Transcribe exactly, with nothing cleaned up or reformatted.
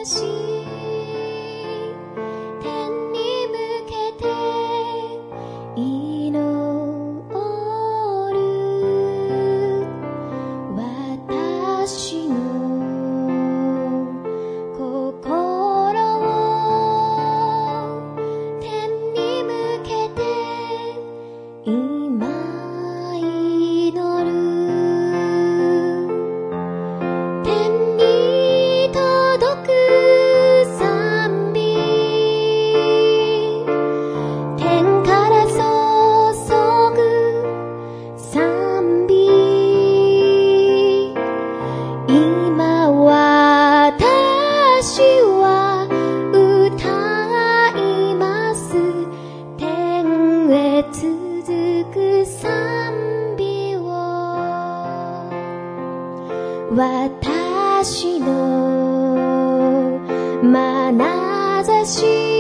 し天に向けて祈る私の心を天に向けて今祈る天に届く賛美天から注ぐ賛美今私は歌います天へ続く賛美を私の眼差し